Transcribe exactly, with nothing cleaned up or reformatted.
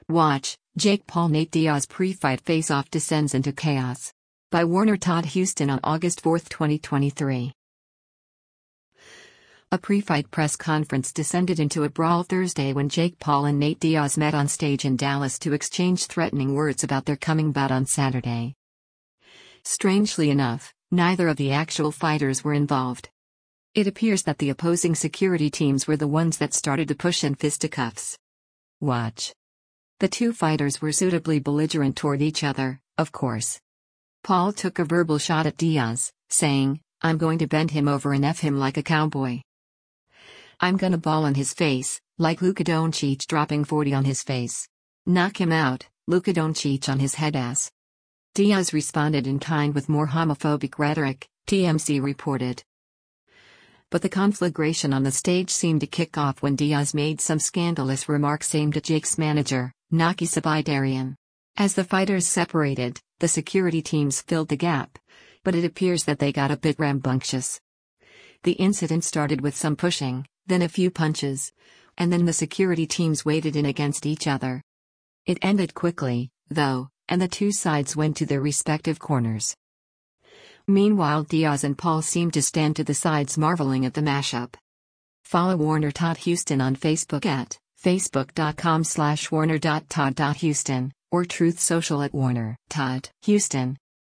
Watch, Jake Paul-Nate Diaz pre-fight face-off descends into chaos. By Warner Todd Houston on August fourth twenty twenty-three. A pre-fight press conference descended into a brawl Thursday when Jake Paul and Nate Diaz met on stage in Dallas to exchange threatening words about their coming bout on Saturday. Strangely enough, neither of the actual fighters were involved. It appears that the opposing security teams were the ones that started to push in fisticuffs. Watch. The two fighters were suitably belligerent toward each other, of course. Paul took a verbal shot at Diaz, saying, "I'm going to bend him over and F him like a cowboy. I'm gonna ball on his face, like Luka Doncic dropping forty on his face. Knock him out, Luka Doncic on his head ass." Diaz responded in kind with more homophobic rhetoric, T M Z reported. But the conflagration on the stage seemed to kick off when Diaz made some scandalous remarks aimed at Jake's manager, Naki Sabidarian. As the fighters separated, the security teams filled the gap, but it appears that they got a bit rambunctious. The incident started with some pushing, then a few punches, and then the security teams waded in against each other. It ended quickly, though, and the two sides went to their respective corners. Meanwhile, Diaz and Paul seemed to stand to the sides marveling at the mashup. Follow Warner Todd Houston on Facebook at facebook.com slash warner.todd.houston or Truth Social at Warner Todd Houston.